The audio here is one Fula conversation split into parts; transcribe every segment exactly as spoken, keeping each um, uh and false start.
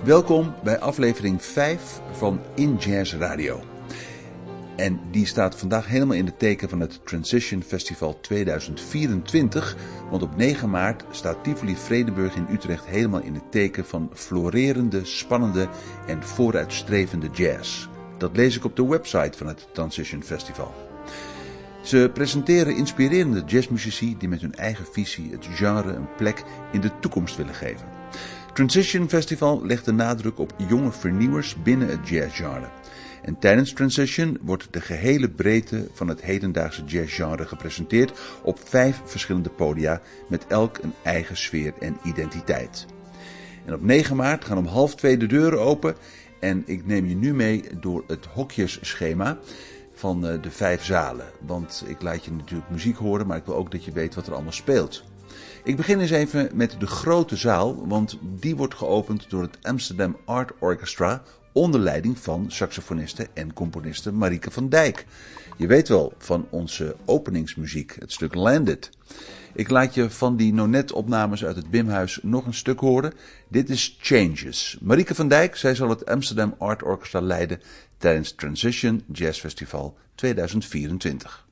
Welkom bij aflevering vijf van In Jazz Radio. En die staat vandaag helemaal in het teken van het Transition Festival tweeduizend vierentwintig. Want op negen maart staat Tivoli Vredenburg in Utrecht helemaal in het teken van florerende, spannende en vooruitstrevende jazz. Dat lees ik op de website van het Transition Festival. Ze presenteren inspirerende jazzmuzici die met hun eigen visie het genre een plek in de toekomst willen geven. Transition Festival legt de nadruk op jonge vernieuwers binnen het jazzgenre. En tijdens Transition wordt de gehele breedte van het hedendaagse jazzgenre gepresenteerd op vijf verschillende podia met elk een eigen sfeer en identiteit. En op negen maart gaan om half twee de deuren open en ik neem je nu mee door het hokjesschema van de vijf zalen. Want ik laat je natuurlijk muziek horen, maar ik wil ook dat je weet wat er allemaal speelt. Ik begin eens even met de grote zaal, want die wordt geopend door het Amsterdam Art Orchestra onder leiding van saxofoniste en componiste Marieke van Dijk. Je weet wel van onze openingsmuziek, het stuk Landed. Ik laat je van die Nonet-opnames uit het Bimhuis nog een stuk horen. Dit is Changes. Marieke van Dijk, zij zal het Amsterdam Art Orchestra leiden tijdens Transition Jazz Festival tweeduizend vierentwintig.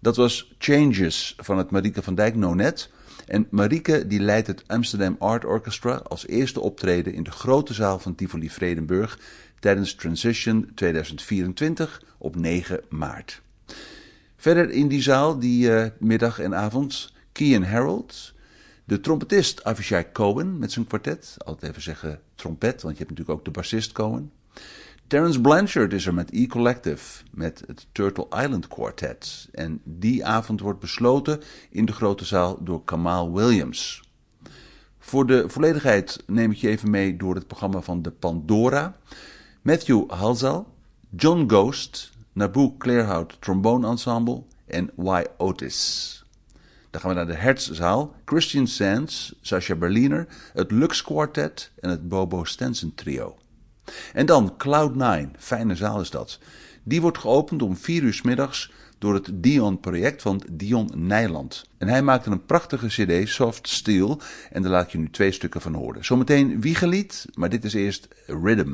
Dat was Changes van het Marieke van Dijk Nonet. En Marieke die leidt het Amsterdam Art Orchestra als eerste optreden in de grote zaal van Tivoli Vredenburg tijdens Transition tweeduizend vierentwintig op negen maart. Verder in die zaal die uh, middag en avond Kian Harold, de trompetist Avishai Cohen met zijn kwartet, altijd even zeggen trompet, want je hebt natuurlijk ook de bassist Cohen. Terence Blanchard is er met E-Collective, met het Turtle Island Quartet. En die avond wordt besloten in de grote zaal door Kamal Williams. Voor de volledigheid neem ik je even mee door het programma van de Pandora. Matthew Halsall, John Ghost, Naboo Clairhout Trombone Ensemble en Y. Otis. Dan gaan we naar de Hertzzaal, Christian Sands, Sascha Berliner, het Lux Quartet en het Bobo Stenson Trio. En dan Cloud nine, fijne zaal is dat. Die wordt geopend om vier uur 's middags door het Dion-project van Dion Nijland. En hij maakte een prachtige cd, Soft Steel, en daar laat ik je nu twee stukken van horen. Zometeen Wiegelied, maar dit is eerst Rhythm.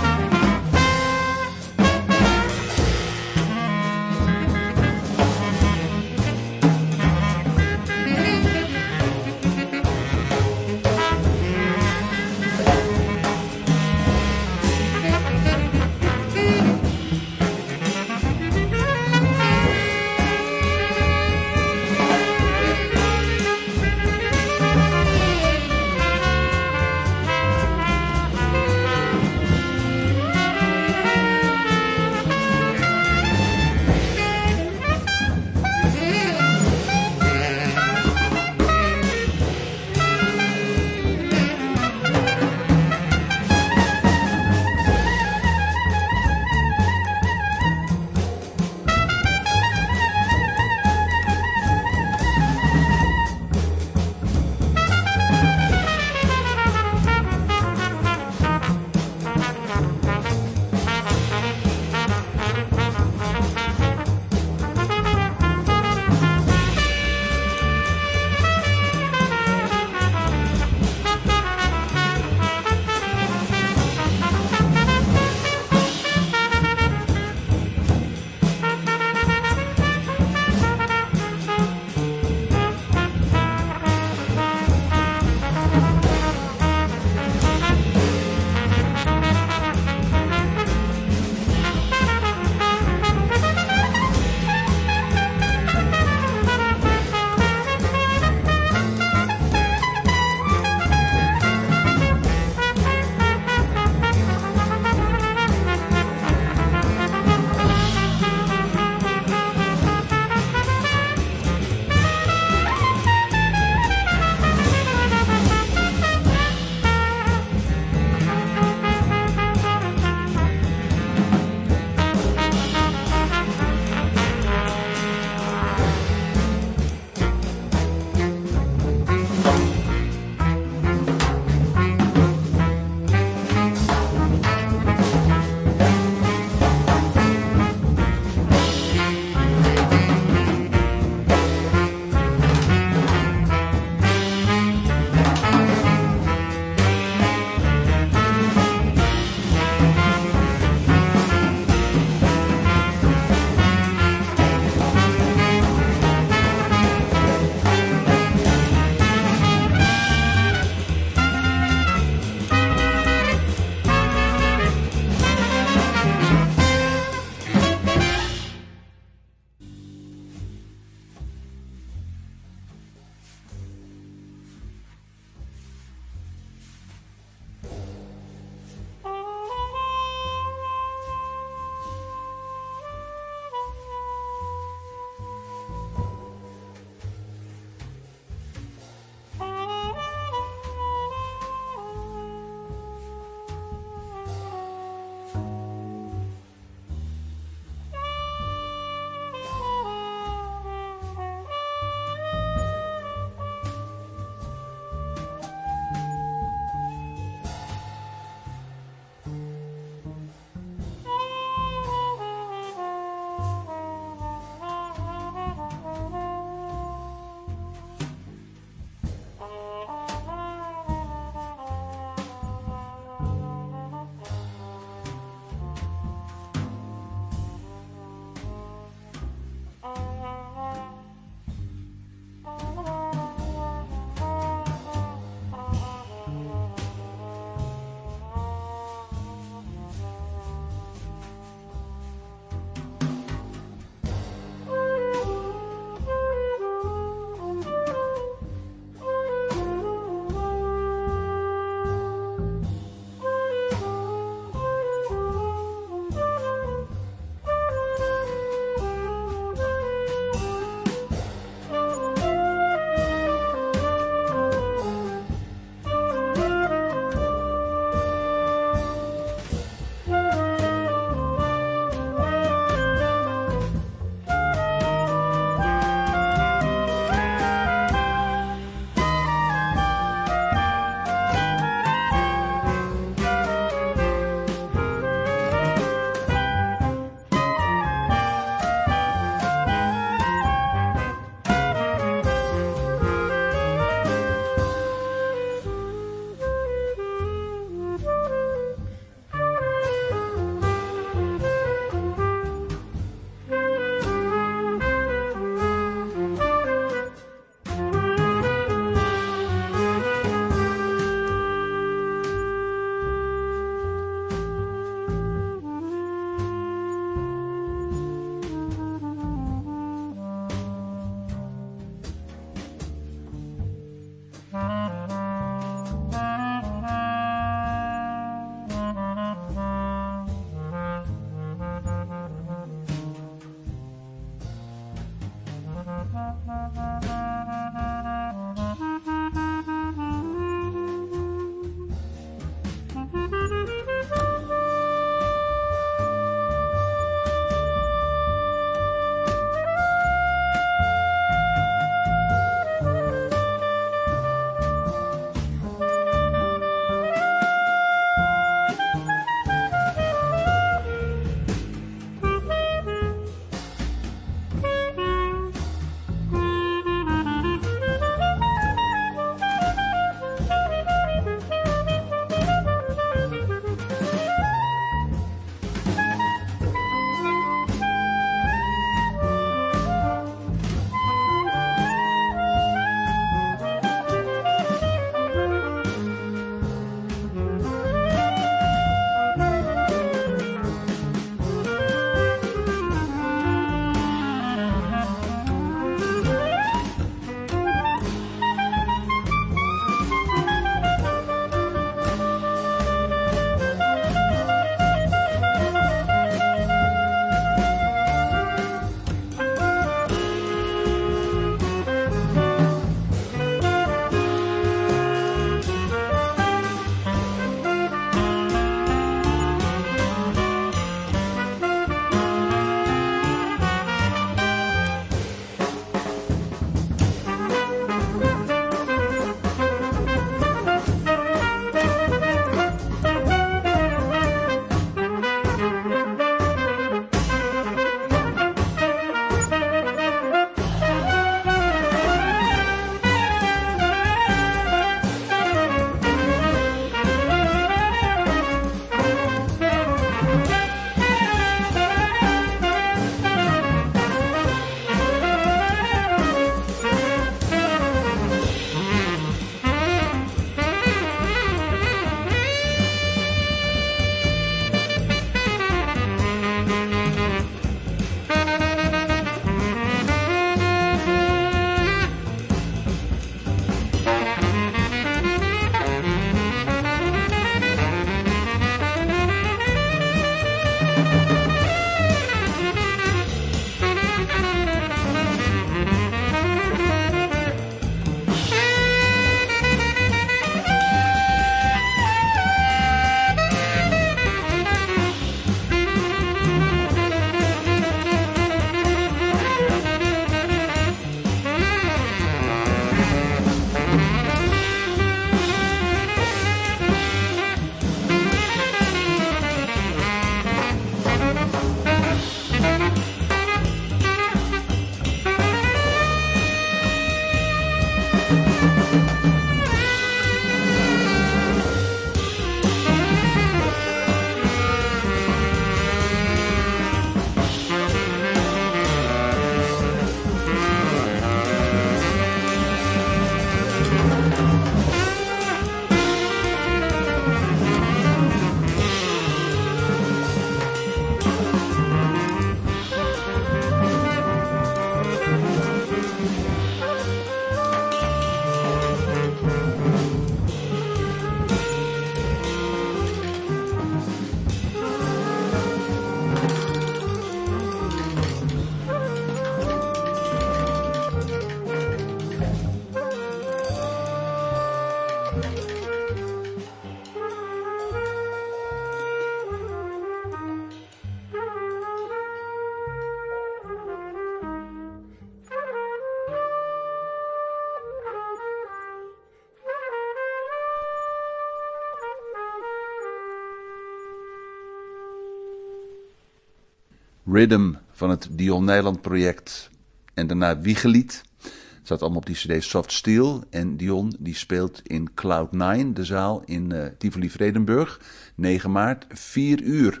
Rhythm van het Dion Nijland project en daarna Wiegelied. Het staat allemaal op die cd Soft Steel. En Dion die speelt in Cloud nine, de zaal in uh, Tivoli Vredenburg, negen maart, vier uur.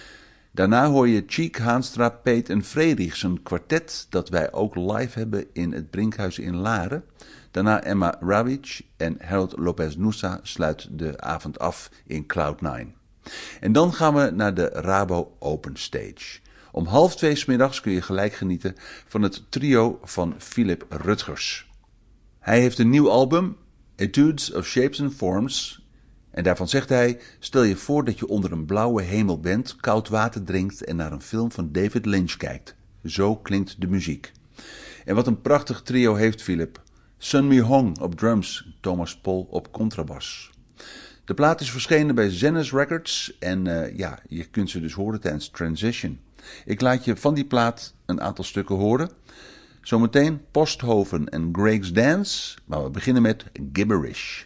Daarna hoor je Cheek, Haanstra, Peet en Frederiks, een kwartet dat wij ook live hebben in het Brinkhuis in Laren. Daarna Emma Rawitsch en Harold Lopez Nussa sluit de avond af in Cloud nine. En dan gaan we naar de Rabo Open Stage. Om half twee 's middags kun je gelijk genieten van het trio van Philip Rutgers. Hij heeft een nieuw album Etudes of Shapes and Forms. En daarvan zegt hij, stel je voor dat je onder een blauwe hemel bent, koud water drinkt en naar een film van David Lynch kijkt. Zo klinkt de muziek. En wat een prachtig trio heeft Philip. Sun Mi Hong op drums, Thomas Paul op contrabas. De plaat is verschenen bij Zenith Records en uh, ja, je kunt ze dus horen tijdens Transition. Ik laat je van die plaat een aantal stukken horen. Zometeen Posthoven en Greg's Dance, maar we beginnen met Gibberish.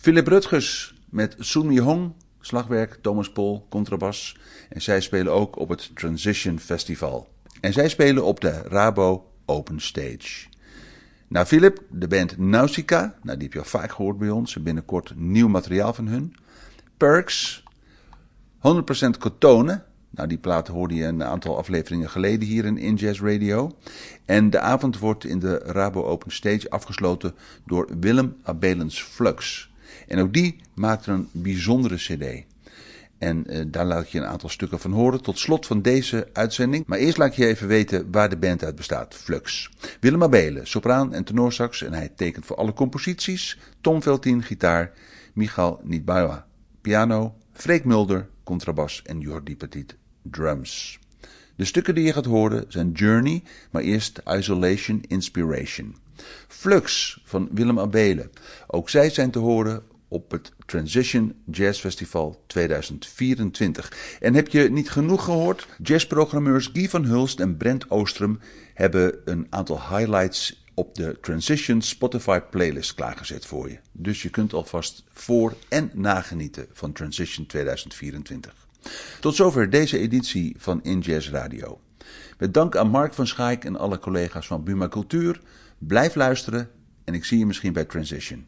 Philip Rutgers met Sun Mi Hong, slagwerk, Thomas Paul, contrabas. En zij spelen ook op het Transition Festival. En zij spelen op de Rabo Open Stage. Nou, Philip, de band Nausicaa, nou, die heb je al vaak gehoord bij ons. En binnenkort nieuw materiaal van hun. Perks, honderd procent Cotonen. Nou, die plaat hoorde je een aantal afleveringen geleden hier in In Jazz Radio. En de avond wordt in de Rabo Open Stage afgesloten door Willem Abelens Flux. En ook die maakt een bijzondere cd. En uh, daar laat ik je een aantal stukken van horen tot slot van deze uitzending. Maar eerst laat ik je even weten waar de band uit bestaat. Flux. Willem Abelen, sopraan en tenorsax. En hij tekent voor alle composities. Tom Veltien, gitaar. Michal Nietbauer, piano. Freek Mulder, contrabas. En Jordi Petit, drums. De stukken die je gaat horen zijn Journey, maar eerst Isolation Inspiration. Flux van Willem Abelen. Ook zij zijn te horen op het Transition Jazz Festival tweeduizend vierentwintig. En heb je niet genoeg gehoord? Jazzprogrammeurs Guy van Hulst en Brent Oostrum hebben een aantal highlights op de Transition Spotify playlist klaargezet voor je. Dus je kunt alvast voor- en nagenieten van Transition tweeduizend vierentwintig. Tot zover deze editie van In Jazz Radio. Met dank aan Mark van Schaik en alle collega's van Buma Cultuur. Blijf luisteren en ik zie je misschien bij Transition.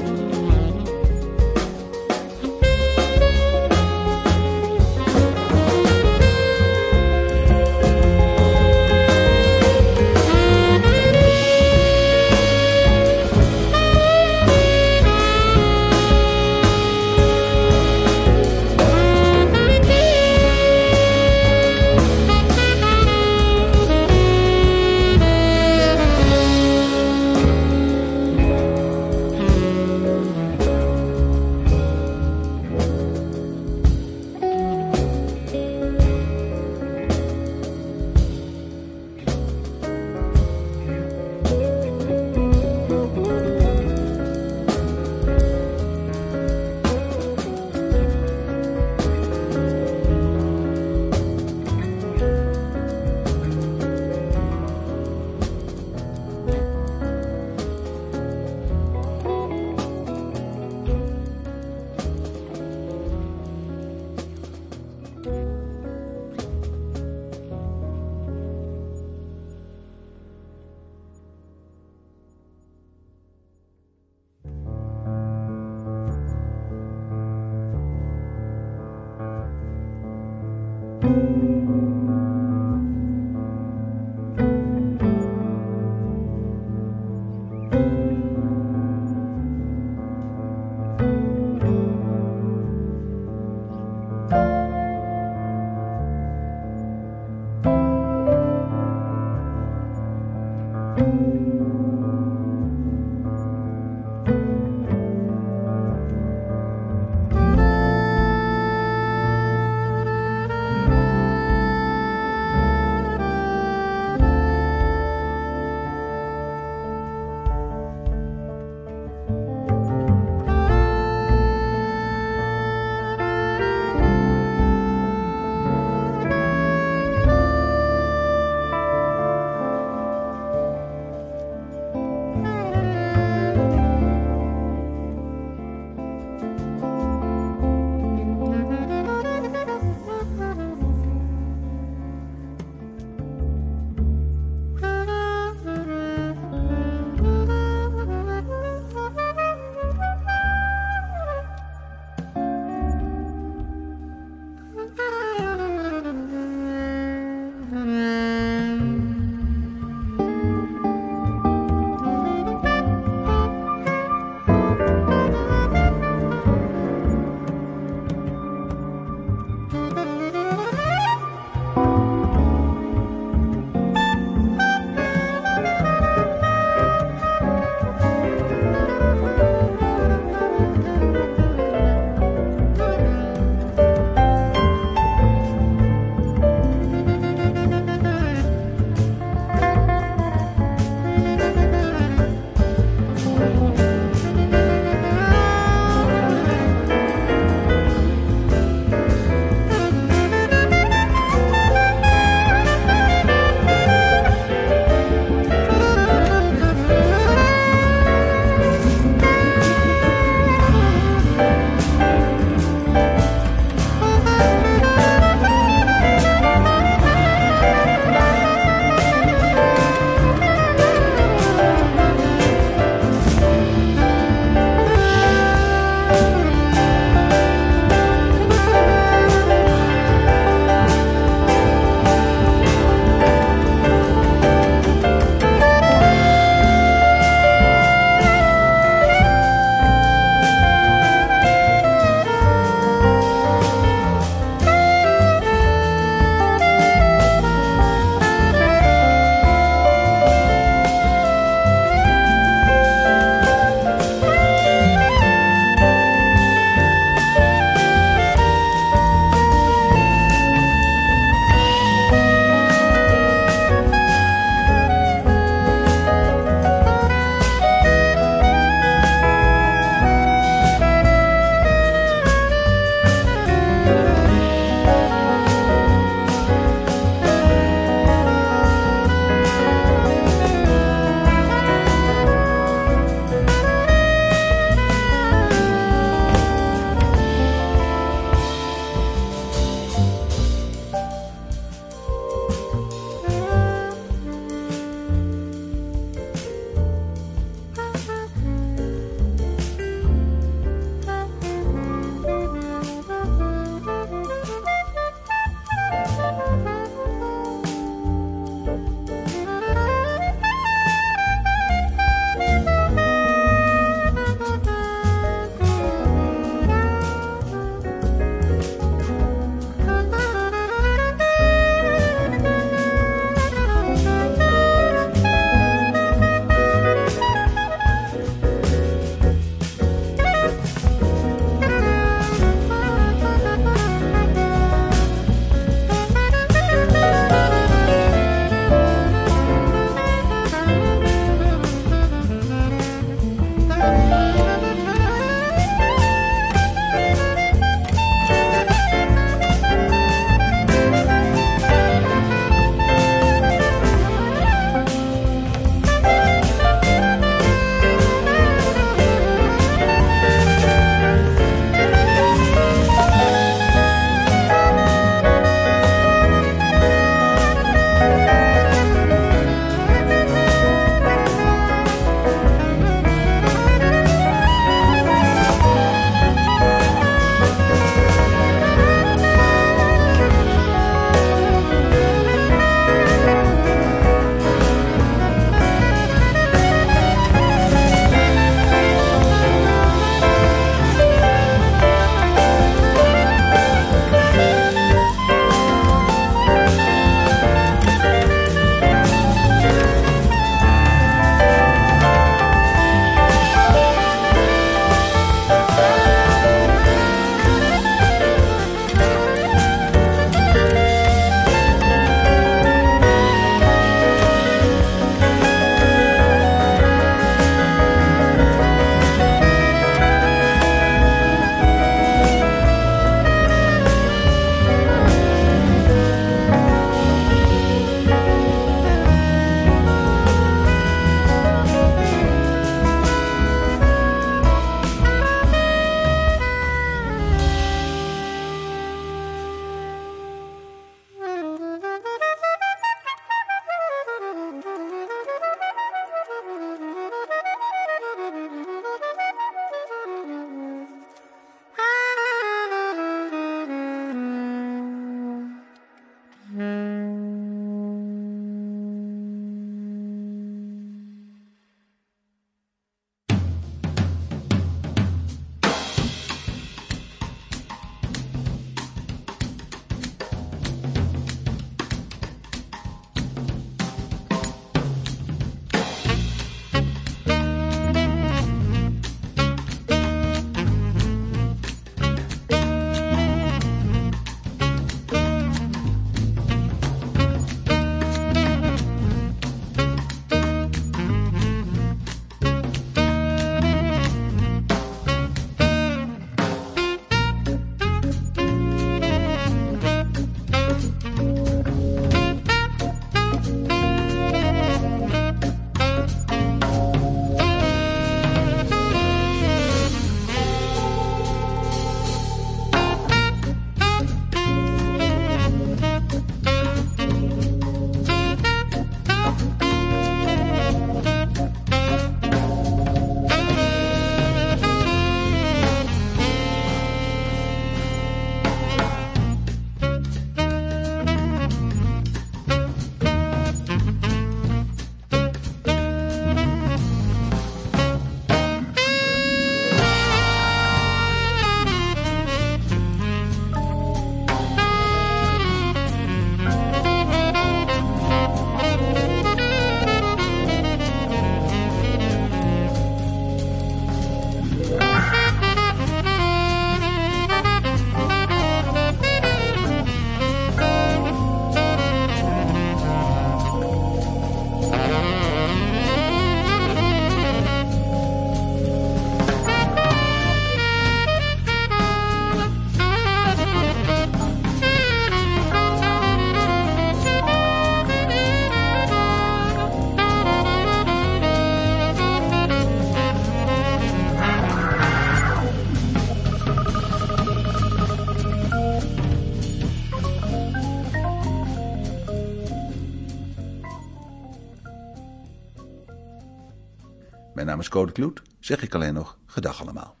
Mijn naam is Code Kloet, zeg ik alleen nog gedag allemaal.